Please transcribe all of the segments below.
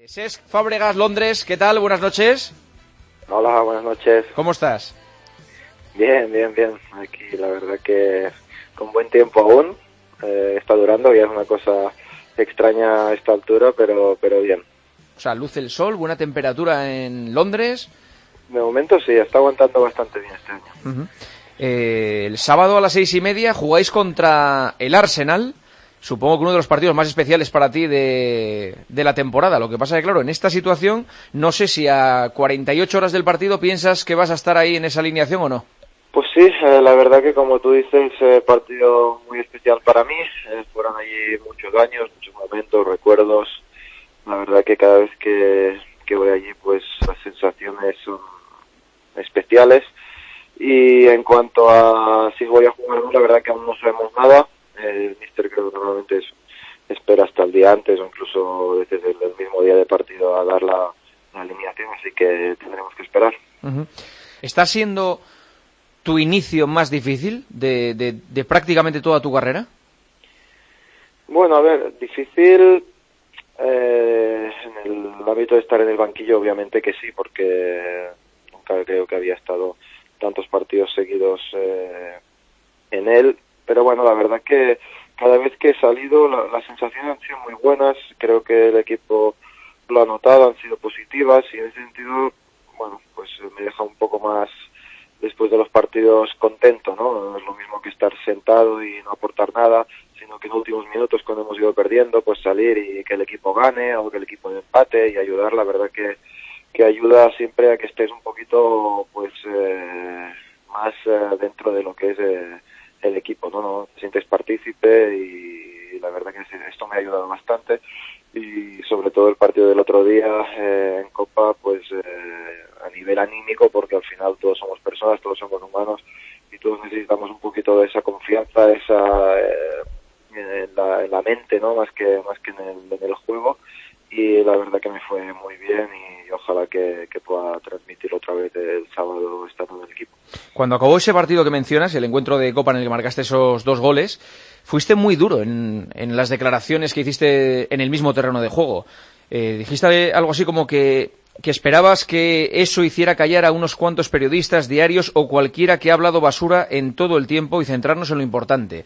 Cesc Fábregas, Londres, ¿qué tal? Buenas noches. Hola, buenas noches. ¿Cómo estás? Bien. Aquí la verdad que con buen tiempo aún. Está durando, ya es una cosa extraña a esta altura, pero bien. O sea, luce el sol, buena temperatura en Londres. De momento sí, está aguantando bastante bien este año. Uh-huh. El sábado a las 6:30 jugáis contra el Arsenal. Supongo que uno de los partidos más especiales para ti de la temporada. Lo que pasa es que, claro, en esta situación, no sé si a 48 horas del partido piensas que vas a estar ahí en esa alineación o no. Pues sí, la verdad que como tú dices, partido muy especial para mí. Fueron allí muchos años, muchos momentos, recuerdos. La verdad que cada vez que voy allí, pues las sensaciones son especiales. Y en cuanto a si voy a jugar, la verdad que aún no sabemos nada. El míster creo que normalmente espera hasta el día antes o incluso desde el mismo día de partido a dar la alineación, así que tendremos que esperar. Uh-huh. ¿Está siendo tu inicio más difícil de prácticamente toda tu carrera? Bueno, a ver, difícil en el ámbito de estar en el banquillo, obviamente que sí, porque nunca creo que había estado tantos partidos seguidos en él. Pero bueno, la verdad que cada vez que he salido las sensaciones han sido muy buenas, creo que el equipo lo ha notado, han sido positivas y en ese sentido, bueno, pues me deja un poco más después de los partidos contento, ¿no? No es lo mismo que estar sentado y no aportar nada, sino que en últimos minutos cuando hemos ido perdiendo, pues salir y que el equipo gane o que el equipo empate y ayudar, la verdad que ayuda siempre a que estés un poquito pues más dentro de lo que es el equipo, ¿no? Te sientes partícipe y la verdad que esto me ha ayudado bastante y sobre todo el partido del otro día en Copa, pues a nivel anímico, porque al final todos somos personas, todos somos humanos y todos necesitamos un poquito de esa confianza, esa en la mente, ¿no? Más que en el juego, y la verdad que me fue muy bien y ojalá que pueda transmitir otra vez el sábado estando en el equipo. Cuando acabó ese partido que mencionas, el encuentro de Copa en el que marcaste esos 2 goles, fuiste muy duro en las declaraciones que hiciste en el mismo terreno de juego. Dijiste algo así como que esperabas que eso hiciera callar a unos cuantos periodistas, diarios o cualquiera que ha hablado basura en todo el tiempo y centrarnos en lo importante.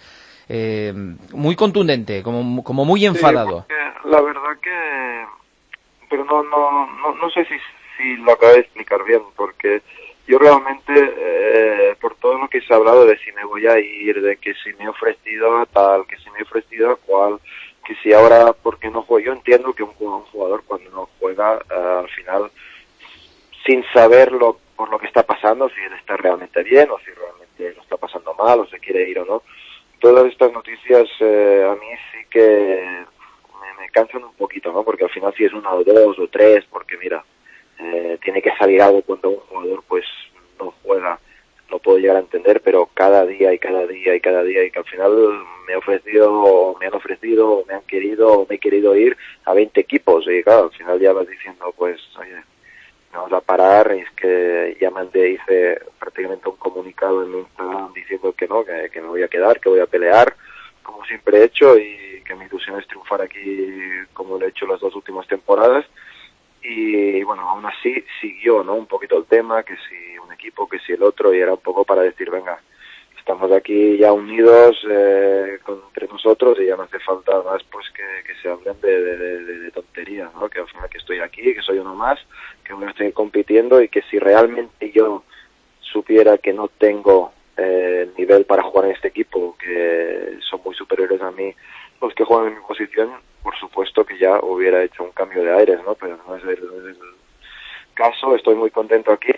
Muy contundente, como muy enfadado. Sí, la verdad que... Pero no sé si lo acabo de explicar bien, porque yo realmente, por todo lo que se ha hablado de si me voy a ir, de que si me he ofrecido a tal, que si me he ofrecido a cual, que si ahora, porque no juego, yo entiendo que un jugador cuando no juega, al final, sin saberlo por lo que está pasando, si él está realmente bien o si realmente lo está pasando mal o se quiere ir o no, todas estas noticias a mí sí que me cansan un poquito, ¿no? Porque al final si es 1 o 2 o 3, porque mira, tiene que salir algo cuando un jugador pues no juega, lo puedo llegar a entender, pero cada día y que al final me han ofrecido o me han querido o me he querido ir a 20 equipos y claro, al final ya vas diciendo pues, oye, vamos a parar, y es que ya hice prácticamente un comunicado en Instagram diciendo que no, que me voy a quedar, que voy a pelear, como siempre he hecho, y que mi ilusión es triunfar aquí como lo he hecho las 2 últimas temporadas. Y bueno, aún así siguió, ¿no? Un poquito el tema, que si un equipo, que si el otro, y era un poco para decir, venga, estamos aquí ya unidos entre nosotros y ya no hace falta más pues que se hablen de tonterías, ¿no? Que al final que estoy aquí, que soy uno más, que voy a seguir compitiendo y que si realmente yo supiera que no tengo el nivel para jugar en este equipo, que son muy superiores a mí los que juegan en mi posición, por supuesto que ya hubiera hecho un cambio de aires, ¿no? Pero no es el caso, estoy muy contento aquí,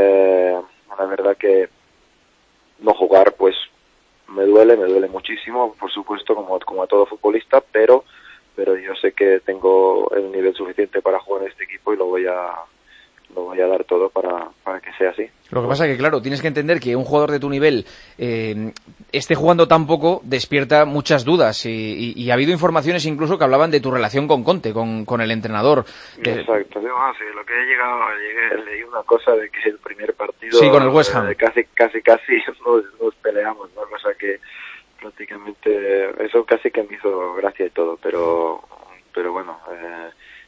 la verdad que no jugar pues me duele muchísimo, por supuesto, como a todo futbolista, pero yo sé que tengo el nivel suficiente para jugar en este equipo y lo voy a dar todo para que sea así. Lo que pasa es que, claro, tienes que entender que un jugador de tu nivel esté jugando tan poco despierta muchas dudas y ha habido informaciones incluso que hablaban de tu relación con Conte, con el entrador. Exacto, sí, lo que leí una cosa de que el primer partido sí, con el West Ham. casi nos peleamos, ¿no? Cosa que prácticamente eso casi que me hizo gracia y todo, pero bueno,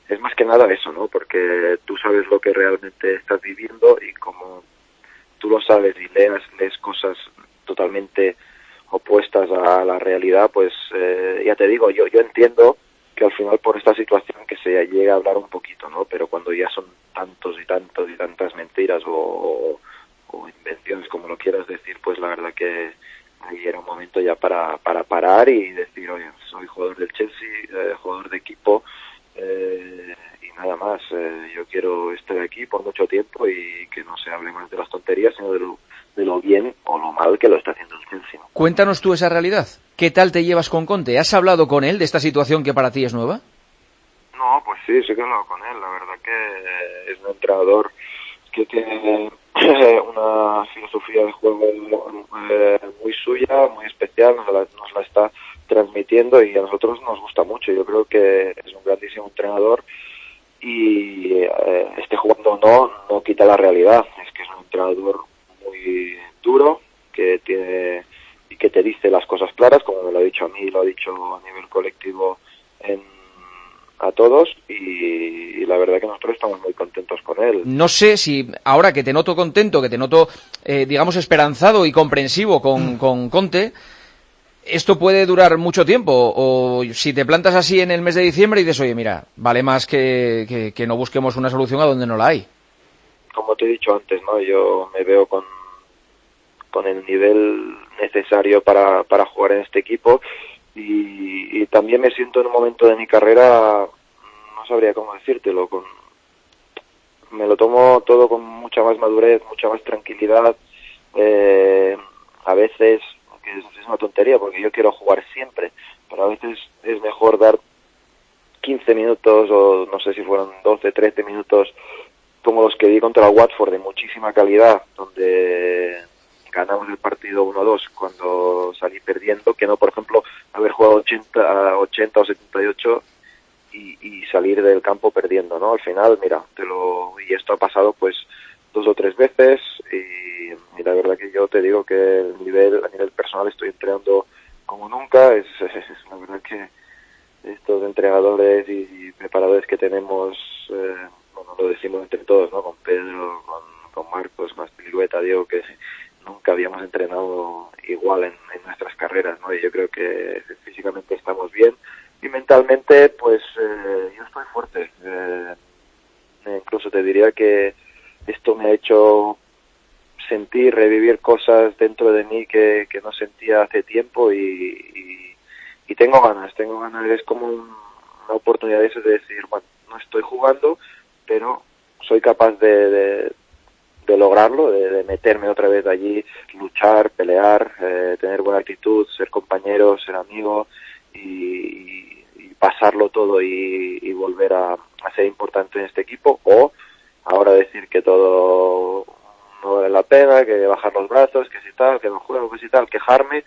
es más que nada eso, ¿no? Porque tú sabes lo que realmente estás viviendo y como tú lo sabes y lees cosas totalmente opuestas a la realidad, pues ya te digo, yo entiendo que al final por esta situación que se llegue a hablar un poquito, ¿no? Pero cuando ya son tantos y tantas mentiras o invenciones, como lo quieras decir, pues la verdad que ahí era un momento ya para parar y decir, oye, soy jugador del Chelsea, jugador de equipo, y nada más, yo quiero estar aquí por mucho tiempo y que no se hable más de las tonterías, sino de lo bien o lo mal que lo está haciendo el Chelsea. Cuéntanos tú esa realidad. ¿Qué tal te llevas con Conte? ¿Has hablado con él de esta situación que para ti es nueva? No, pues sí que he hablado con él. La verdad que es un entrenador que tiene una filosofía de juego muy suya, muy especial, nos la está transmitiendo y a nosotros nos gusta mucho. Yo creo que es un grandísimo entrenador y esté jugando o no quita la realidad. Es que es un entrenador muy duro, que tiene y que te dice las cosas claras, como me lo ha dicho a mí, lo ha dicho a nivel colectivo a todos, y la verdad que nosotros estamos muy contentos con él. No sé si ahora que te noto contento, que te noto, digamos, esperanzado y comprensivo con Conte, esto puede durar mucho tiempo, o si te plantas así en el mes de diciembre y dices, oye, mira, vale más que no busquemos una solución a donde no la hay. Como te he dicho antes, ¿no? Yo me veo con el nivel necesario para jugar en este equipo y también me siento en un momento de mi carrera, no sabría cómo decírtelo, me lo tomo todo con mucha más madurez, mucha más tranquilidad, a veces, que es una tontería porque yo quiero jugar siempre, pero a veces es mejor dar 15 minutos o no sé si fueron 12, 13 minutos como los que di contra el Watford de muchísima calidad, donde ganamos el partido 1-2 cuando salí perdiendo, que no, por ejemplo, haber jugado 80 o 78 y salir del campo perdiendo, ¿no? Al final, mira, y esto ha pasado pues 2 o 3 veces y la verdad que yo te digo que a nivel personal estoy entrenando como nunca, es la verdad que estos entrenadores y preparadores que tenemos, bueno, lo decimos entre todos, ¿no? Con Pedro, con Marcos, más Piliueta, Diego, que nunca habíamos entrenado igual en nuestras carreras, ¿no? Y yo creo que físicamente estamos bien y mentalmente, pues yo estoy fuerte. Incluso te diría que esto me ha hecho revivir cosas dentro de mí que no sentía hace tiempo y tengo ganas, es como una oportunidad de decir, bueno, no estoy jugando, pero soy capaz de lograrlo, de meterme otra vez allí, luchar, pelear, tener buena actitud, ser compañero, ser amigo y pasarlo todo y volver a ser importante en este equipo, o ahora decir que todo no vale la pena, que bajar los brazos, que si tal, que no juego, que si tal, quejarme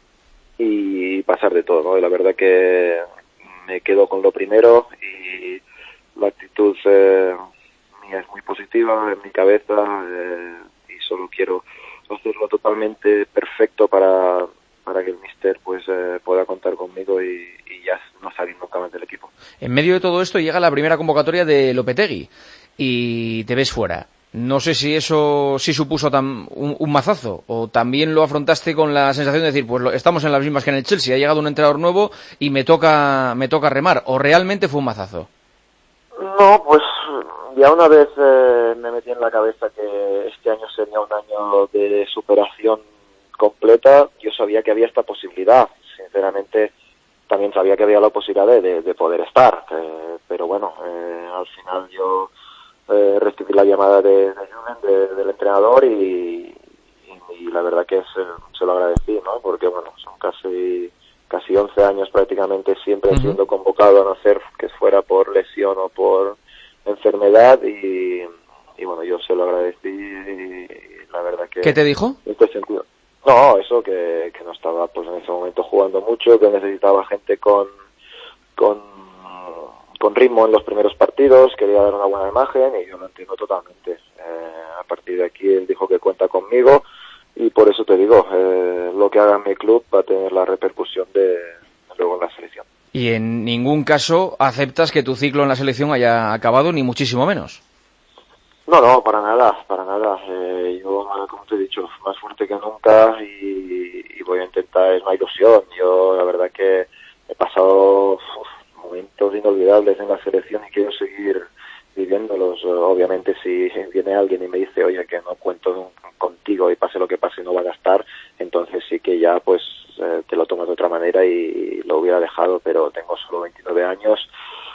y pasar de todo, ¿no? Y la verdad que me quedo con lo primero y la actitud mía es muy positiva en mi cabeza y solo quiero hacerlo totalmente perfecto para que el míster pues pueda contar conmigo y ya no salir nunca más del equipo. En medio de todo esto llega la primera convocatoria de Lopetegui y te ves fuera. No sé si eso sí supuso un mazazo o también lo afrontaste con la sensación de decir, pues estamos en las mismas que en el Chelsea, ha llegado un entrenador nuevo y me toca remar, o realmente fue un mazazo. No, pues ya una vez me metí en la cabeza que este año sería un año de superación completa, yo sabía que había esta posibilidad, sinceramente también sabía que había la posibilidad de poder estar, pero bueno, al final yo recibí la llamada de Julen, del entrenador y la verdad que se lo agradecí, ¿no? Porque bueno, son casi 11 años prácticamente siempre siendo convocado, a no ser que fuera por lesión o por enfermedad y bueno, yo se lo agradecí y la verdad que... ¿Qué te dijo? En este sentido, no, eso que no estaba pues en ese momento jugando mucho, que necesitaba gente con ritmo en los primeros partidos, quería dar una buena imagen y yo lo entiendo totalmente. A partir de aquí él dijo que cuenta conmigo y por eso te digo, lo que haga en mi club va a tener la repercusión de luego en la selección. Y en ningún caso aceptas que tu ciclo en la selección haya acabado, ni muchísimo menos. No, para nada, para nada. Yo, como te he dicho, más fuerte que nunca y voy a intentar, es una ilusión. Yo, la verdad que he pasado momentos inolvidables en la selección y quiero seguir viviéndolos. Obviamente, si viene alguien y me dice, oye, que no cuento contigo y pase lo que pase no van a estar, entonces sí que ya, pues, te lo tomas de otra manera y lo hubiera dejado, pero tengo solo 29 años.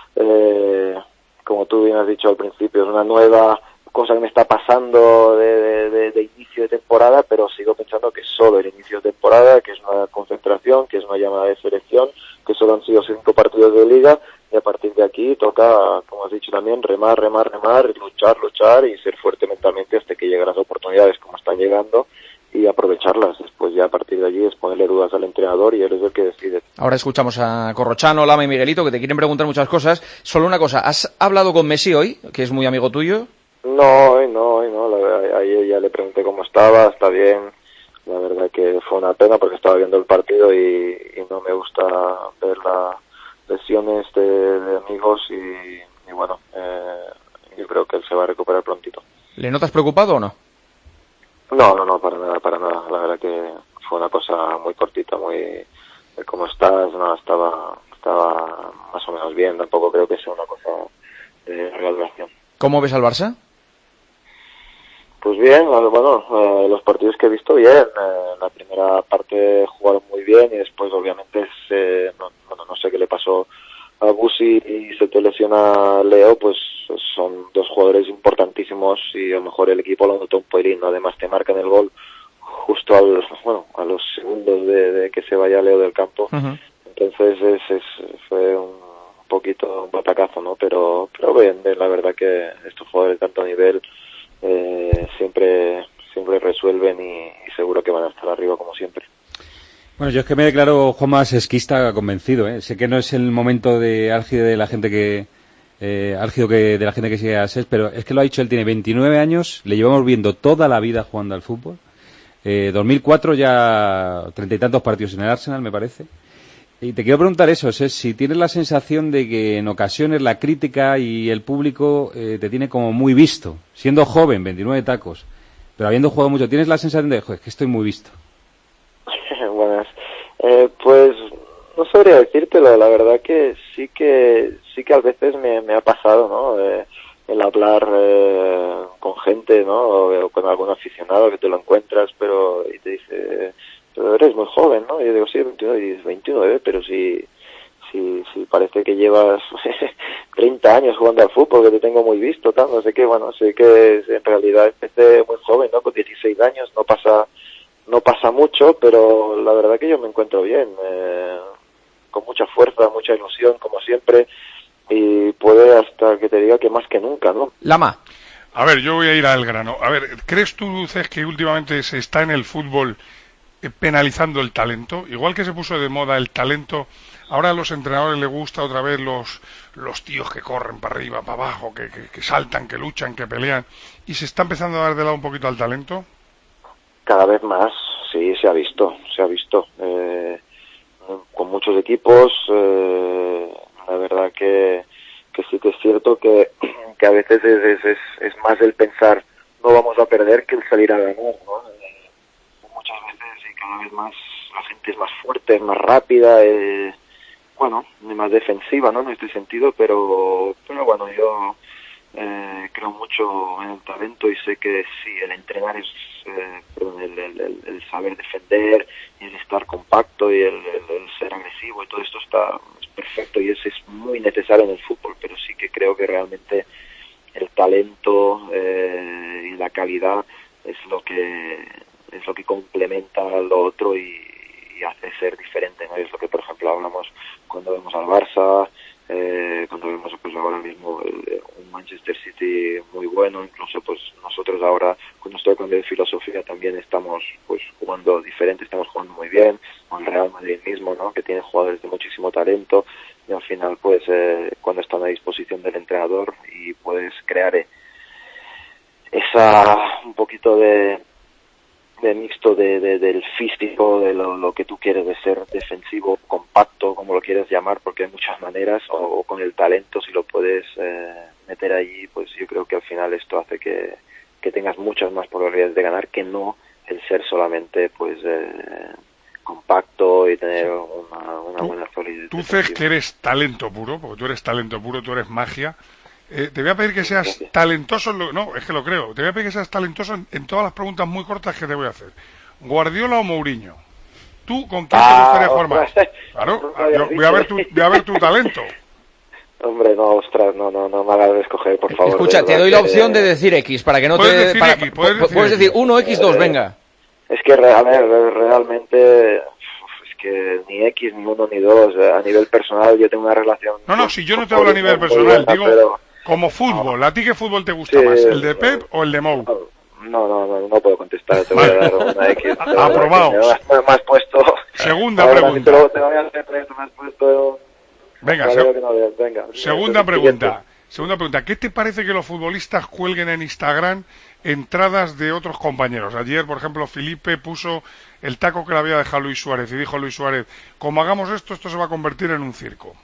Como tú bien has dicho al principio, es una nueva cosa que me está pasando de inicio de temporada, pero sigo pensando que solo el inicio de temporada, que es una concentración, que es una llamada de selección, que solo han sido 5 partidos de liga, y a partir de aquí toca, como has dicho también, remar, luchar y ser fuerte mentalmente hasta que lleguen las oportunidades como están llegando y aprovecharlas. Después ya a partir de allí es ponerle dudas al entrenador y él es el que decide. Ahora escuchamos a Corrochano, Lama y Miguelito, que te quieren preguntar muchas cosas. Solo una cosa, ¿has hablado con Messi hoy, que es muy amigo tuyo? No, la verdad, ayer ya le pregunté cómo estaba, está bien. La verdad que fue una pena porque estaba viendo el partido y no me gusta ver las lesiones de amigos y bueno, yo creo que él se va a recuperar prontito. ¿Le notas preocupado o no? No, para nada. La verdad que fue una cosa muy cortita, muy de cómo estás, no, estaba más o menos bien, tampoco creo que sea una cosa de larga duración. ¿Cómo ves al Barça? Pues bien, bueno, los partidos que he visto bien, la primera parte jugaron muy bien y después obviamente no sé qué le pasó a Busi y se te lesiona Leo, pues son 2 jugadores importantísimos y a lo mejor el equipo lo notó un pelín, ¿no? Además te marcan el gol justo a los segundos de que se vaya Leo del campo. Uh-huh. Entonces fue un poquito un batacazo, ¿no? Pero bien, la verdad que estos jugadores de tanto nivel siempre resuelven y seguro que van a estar arriba como siempre. Bueno, yo es que me declaro Juanma sesquista convencido, ¿eh? Sé que no es el momento de álgido de la gente que de la gente que sigue a SES, pero es que lo ha dicho él, tiene 29 años, le llevamos viendo toda la vida jugando al fútbol. 2004 ya 30 y tantos partidos en el Arsenal, me parece. Y te quiero preguntar eso, Ses, si tienes la sensación de que en ocasiones la crítica y el público te tiene como muy visto, siendo joven, 29 tacos, pero habiendo jugado mucho, ¿tienes la sensación de, joder, es que estoy muy visto? Buenas. Pues no sabría decírtelo, la verdad que sí que a veces me ha pasado, ¿no? El hablar con gente, ¿no? O con algún aficionado que te lo encuentras, y te dice, pero eres muy joven, ¿no? Y yo digo, sí, 29, y dices, 29, pero si parece que llevas 30 años jugando al fútbol, que te tengo muy visto, tal, no sé qué, bueno, sé que en realidad empecé muy joven, ¿no? Con 16 años, no pasa mucho, pero la verdad que yo me encuentro bien, con mucha fuerza, mucha ilusión, como siempre, y puede hasta que te diga que más que nunca, ¿no? Lama. A ver, yo voy a ir al grano. A ver, ¿crees tú, Cés, que últimamente se está en el fútbol penalizando el talento? Igual que se puso de moda el talento, ahora a los entrenadores les gusta otra vez los tíos que corren para arriba, para abajo, que saltan, que luchan, que pelean, y se está empezando a dar de lado un poquito al talento. Cada vez más, sí, se ha visto. Con muchos equipos, la verdad que sí que es cierto que a veces es más el pensar no vamos a perder que el salir a ganar, ¿no? Muchas veces y cada vez más la gente es más fuerte, es más rápida, bueno, más defensiva, ¿no? En este sentido, pero bueno, yo creo mucho en el talento y sé que sí, el entrenar es el saber defender y el estar compacto y el ser agresivo y todo esto es perfecto y es muy necesario en el fútbol, pero sí que creo que realmente el talento y la calidad es lo que complementa lo otro y hace ser diferente, ¿no? Es lo que por ejemplo hablamos cuando vemos al Barça, cuando vemos pues ahora mismo un Manchester City muy bueno, incluso pues nosotros ahora con nuestro cambio de filosofía también estamos pues jugando diferente, estamos jugando muy bien, con el Real Madrid mismo, ¿no? Que tiene jugadores de muchísimo talento y al final pues cuando están a disposición del entrenador y puedes crear esa un poquito de mixto del físico, de lo que tú quieres, de ser defensivo, compacto, como lo quieres llamar, porque hay muchas maneras, o con el talento, si lo puedes meter allí, pues yo creo que al final esto hace que tengas muchas más probabilidades de ganar que no el ser solamente pues compacto y tener una buena solidez. Tú crees que eres talento puro, porque tú eres talento puro, tú eres magia. Te voy a pedir que seas talentoso, no, es que lo creo, te voy a pedir que seas talentoso en todas las preguntas muy cortas que te voy a hacer. ¿Guardiola o Mourinho? ¿Tú con quién te gustaría jugar más? Claro, yo voy a ver tu talento. Hombre, no, ostras, no me hagas escoger, por favor. Escucha, te doy la opción de decir X, para que no puedes te... Puedes decir 1, X2, venga. Es que, a ver, realmente... Es que ni X, ni 1, ni 2. A nivel personal yo tengo una relación... No, si yo no te hablo a nivel personal, digo... Pero... Como fútbol, ¿a ti qué fútbol te gusta más? ¿El de Pep o el de Mou? No puedo contestar, te voy a dar una X. Aprobado. Me has puesto... Segunda pregunta. Te voy a hacer esto, me has puesto... Venga, segunda pregunta. ¿Qué te parece que los futbolistas cuelguen en Instagram entradas de otros compañeros? Ayer, por ejemplo, Felipe puso el taco que le había dejado Luis Suárez y dijo Luis Suárez, como hagamos esto se va a convertir en un circo.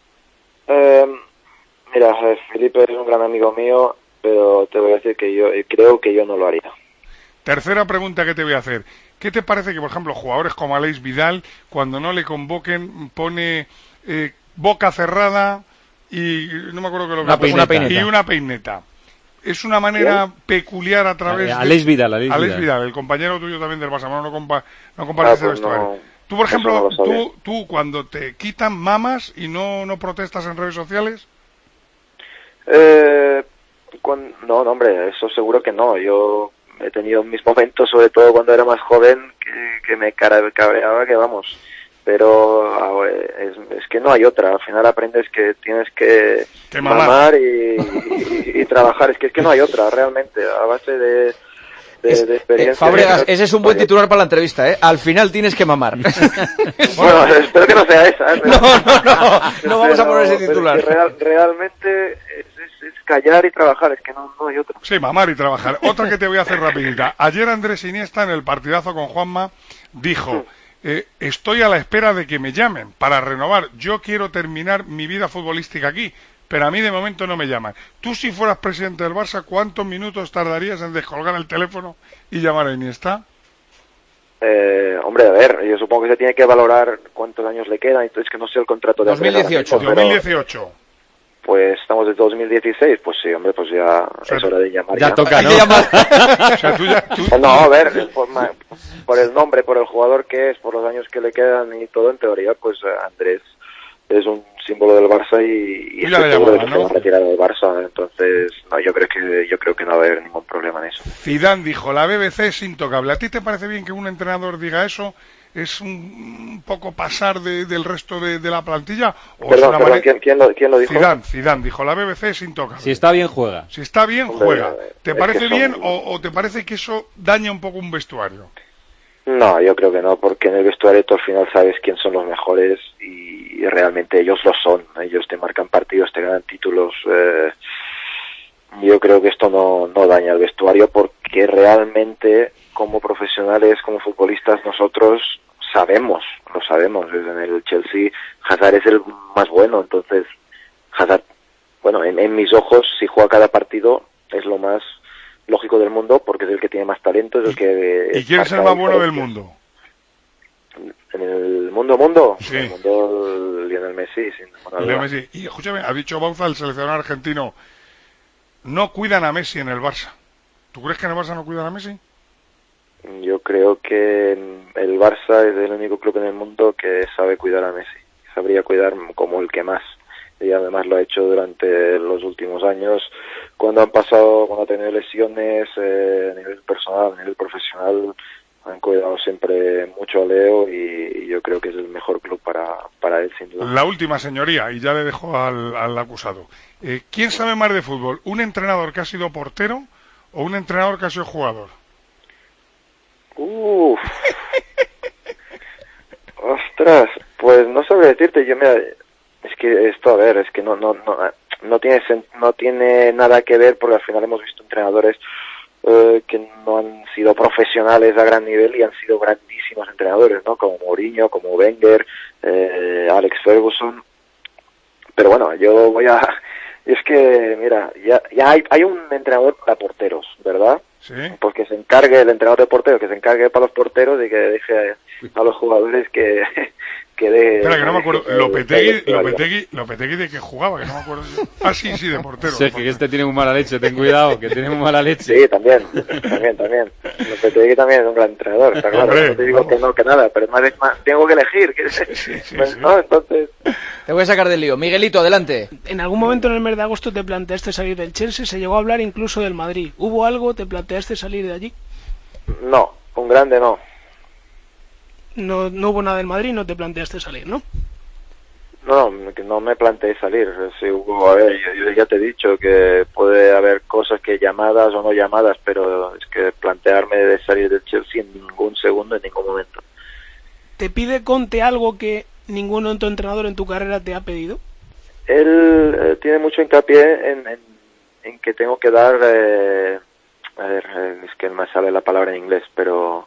Mira, Felipe es un gran amigo mío, pero te voy a decir que yo creo que yo no lo haría. Tercera pregunta que te voy a hacer. ¿Qué te parece que, por ejemplo, jugadores como Aleix Vidal, cuando no le convoquen, pone boca cerrada y no me acuerdo qué lo que una peineta. Y una peineta? Es una manera peculiar a través de... Aleix Vidal, el compañero tuyo también del Barça, no compartes el vestuario. No, tú, por ejemplo, no tú cuando te quitan mamas y no protestas en redes sociales... No, hombre, eso seguro que no. Yo he tenido mis momentos, sobre todo cuando era más joven, que me cabreaba, que vamos. Pero es que no hay otra. Al final aprendes que tienes que mamar y trabajar. Es que no hay otra, realmente. A base de experiencia. Fábregas, ese es un buen titular para la entrevista, ¿eh? Al final tienes que mamar. Bueno, espero que no sea esa. No vamos a poner ese titular. Es que realmente es callar y trabajar, es que no hay otra. Sí, mamar y trabajar. Otra que te voy a hacer rapidita. Ayer Andrés Iniesta, en el partidazo con Juanma, dijo... estoy a la espera de que me llamen para renovar. Yo quiero terminar mi vida futbolística aquí, pero a mí de momento no me llaman. Tú, si fueras presidente del Barça, ¿cuántos minutos tardarías en descolgar el teléfono y llamar a Iniesta? Hombre, a ver, yo supongo que se tiene que valorar cuántos años le quedan, entonces que no sé el contrato de 2018. 2018. Pues estamos en 2016, pues sí, hombre, pues ya es hora de llamar. Ya toca, ¿no? O sea, tú... No, a ver, por el nombre, por el jugador que es, por los años que le quedan y todo, en teoría, pues Andrés es un símbolo del Barça y ya le seguro llamaba, que ¿no? se va a retirar del Barça, entonces no, yo creo que no va a haber ningún problema en eso. Zidane dijo, la BBC es intocable. ¿A ti te parece bien que un entrenador diga eso? ¿Es un poco pasar del resto de la plantilla? ¿O perdón, es una manera... ¿quién lo dijo? Zidane dijo, la BBC es intocable. Si está bien, juega. Si está bien, Hombre, juega. ¿Te parece bien son... o te parece que eso daña un poco un vestuario? No, yo creo que no, porque en el vestuario tú al final sabes quién son los mejores y realmente ellos lo son. Ellos te marcan partidos, te ganan títulos. Yo creo que esto no daña el vestuario porque realmente como profesionales, como futbolistas, nosotros lo sabemos. En el Chelsea Hazard es el más bueno, entonces Hazard, bueno, en mis ojos, si juega cada partido es lo más lógico del mundo porque es el que tiene más talento, es el que... ¿Y quién es el más bueno del mundo? ¿En el mundo? Sí. En el mundo, Lionel Messi, sin ninguna duda. Lionel Messi. Y escúchame, ha dicho Bauza, el seleccionador argentino, no cuidan a Messi en el Barça. ¿Tú crees que en el Barça no cuidan a Messi? Yo creo que el Barça es el único club en el mundo que sabe cuidar a Messi. Sabría cuidar como el que más. Y además lo ha hecho durante los últimos años. Cuando ha tenido lesiones a nivel personal, a nivel profesional, han cuidado siempre mucho a Leo y yo creo que es el mejor club para él, sin duda. La última, señoría, y ya le dejo al acusado. ¿Quién sabe más de fútbol? ¿Un entrenador que ha sido portero o un entrenador que ha sido jugador? Ostras, pues no sabría decirte. Es que esto, a ver, es que no tiene nada que ver porque al final hemos visto entrenadores que no han sido profesionales a gran nivel y han sido grandísimos entrenadores, ¿no? Como Mourinho, como Wenger, Alex Ferguson. Pero bueno, yo voy a... Y es que, mira, ya hay un entrenador para porteros, ¿verdad? Sí. Pues que se encargue, el entrenador de porteros, que se encargue para los porteros y que deje a los jugadores que de... Espera, que no me acuerdo. Lopetegui de que jugaba, que no me acuerdo. Ah, sí, de portero. Sergio, que este tiene muy mala leche, ten cuidado, que tiene muy mala leche. Sí, también. Lopetegui también es un gran entrenador, está claro. Hombre, no te digo que no, que nada, pero más tengo que elegir. Sí. ¿No? Entonces... Te voy a sacar del lío. Miguelito, adelante. En algún momento en el mes de agosto te planteaste salir del Chelsea, se llegó a hablar incluso del Madrid. ¿Hubo algo? ¿Te planteaste salir de allí? No, un grande no. No hubo nada del Madrid, no te planteaste salir, ¿no? No, que no me planteé salir. Sí, hubo, a ver, yo ya te he dicho que puede haber cosas que llamadas o no llamadas, pero es que plantearme de salir del Chelsea en ningún segundo, en ningún momento. ¿Te pide Conte algo que ningún otro entrenador en tu carrera te ha pedido? Él tiene mucho hincapié en que tengo que dar... a ver, es que no me sale la palabra en inglés, pero...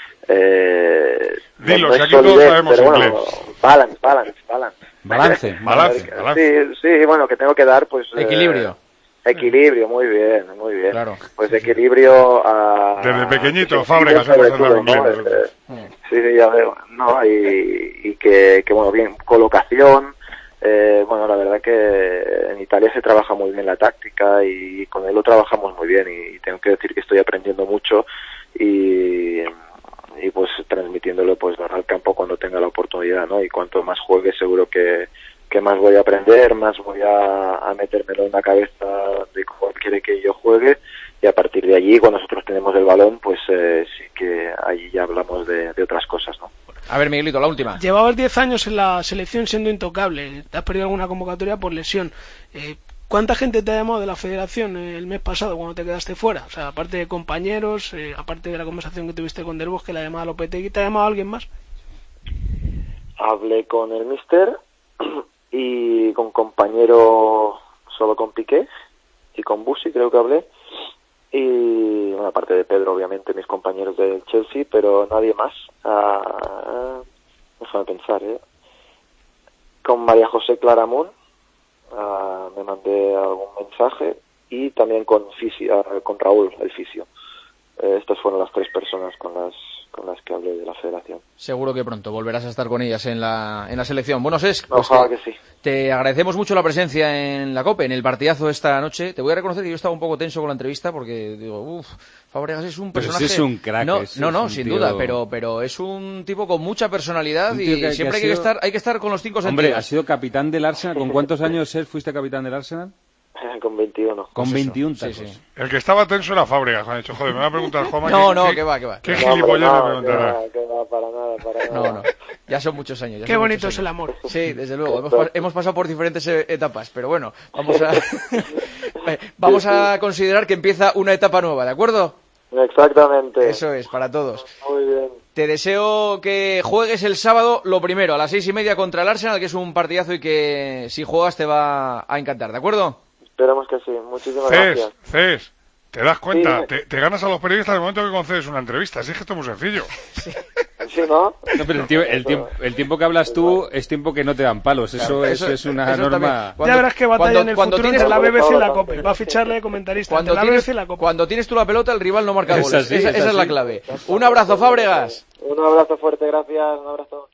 Dilo, no si aquí solidez, todos sabemos pero inglés. Bueno, balance. Sí, bueno, que tengo que dar, pues... Equilibrio. Equilibrio, muy bien. Claro. Pues equilibrio a... Desde pequeñito, Fábregas, hemos andado inglés. Sí, ya veo. No, y que bueno, bien, colocación... bueno, la verdad que en Italia se trabaja muy bien la táctica y con él lo trabajamos muy bien y tengo que decir que estoy aprendiendo mucho y pues transmitiéndolo pues al campo cuando tenga la oportunidad, ¿no? Y cuanto más juegue seguro que más voy a aprender, más voy a metérmelo en la cabeza de cómo quiere que yo juegue y a partir de allí cuando nosotros tenemos el balón pues sí que ahí ya hablamos de otras cosas, ¿no? A ver, Miguelito, la última. Llevabas 10 años en la selección siendo intocable. Te has perdido alguna convocatoria por lesión. ¿Cuánta gente te ha llamado de la federación el mes pasado cuando te quedaste fuera? O sea, aparte de compañeros, aparte de la conversación que tuviste con Del Bosque, la llamada a Lopetegui, ¿te ha llamado alguien más? Hablé con el míster y con compañero, solo con Piqué y con Busi creo que hablé. Y bueno, aparte de Pedro, obviamente, mis compañeros del Chelsea, pero nadie más. Déjame pensar, Con María José Claramunt me mandé algún mensaje y también con Raúl, el fisio. Estas fueron las 3 personas con las que hablé de la federación. Seguro que pronto volverás a estar con ellas en la selección. Bueno, Cesc, pues ojalá que sí. Te agradecemos mucho la presencia en la COPE, en el partidazo de esta noche. Te voy a reconocer que yo estaba un poco tenso con la entrevista porque digo, Fábregas es un personaje... Pero es un crack. No, sin duda, pero es un tipo con mucha personalidad y siempre hay que estar con los 5 sentidos. Hombre, ha sido capitán del Arsenal. ¿Con cuántos años fuiste capitán del Arsenal? Con 21. Con 21 tacos. Sí. El que estaba tenso era Fábregas, han dicho, joder, me va a preguntar Juanma. Que va. ¿Qué gilipollas me preguntará? Que va, para nada. No. Ya son muchos años. Qué bonito es el amor. Sí, desde luego. Hemos pasado por diferentes etapas, pero bueno, vamos a considerar que empieza una etapa nueva, ¿de acuerdo? Exactamente. Eso es, para todos. Muy bien. Te deseo que juegues el sábado, lo primero, a las 6:30 contra el Arsenal, que es un partidazo y que si juegas te va a encantar, ¿de acuerdo? Esperamos que sí. Muchísimas gracias. Cés, ¿te das cuenta? Sí. Te ganas a los periodistas en el momento que concedes una entrevista. Así es que esto es muy sencillo. Sí, ¿no? No, pero el tiempo que hablas tú es tiempo que no te dan palos. Eso es una norma. Ya verás que batalla en el futuro entre la BBC y la COPE. Va a ficharle de comentarista entre la BBC y la COPE. Cuando tienes tú la pelota, el rival no marca goles. Esa es la clave. Un abrazo, Fábregas. Un abrazo fuerte, gracias. Un abrazo.